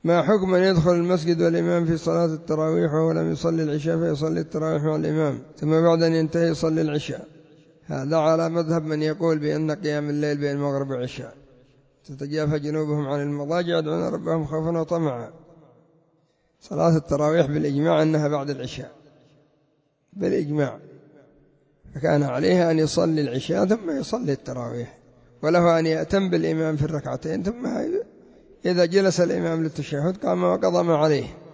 ما حكم من يدخل المسجد والإمام في صلاة التراويح وهو لم يصلي العشاء فيصلي التراويح مع الإمام ثم بعد أن ينتهي يصلي العشاء؟ هذا على مذهب من يقول بأن قيام الليل بين المغرب والعشاء، تتجافى جنوبهم عن المضاجع يدعون ربهم خوفا وطمعا. صلاة التراويح بالإجماع أنها بعد العشاء بالإجماع، فكان عليه أن يصلي العشاء ثم يصلي التراويح، وله أن يأتم بالإمام في الركعتين، ثم إذا جلس الإمام للتشهد قام وقضى ما عليه.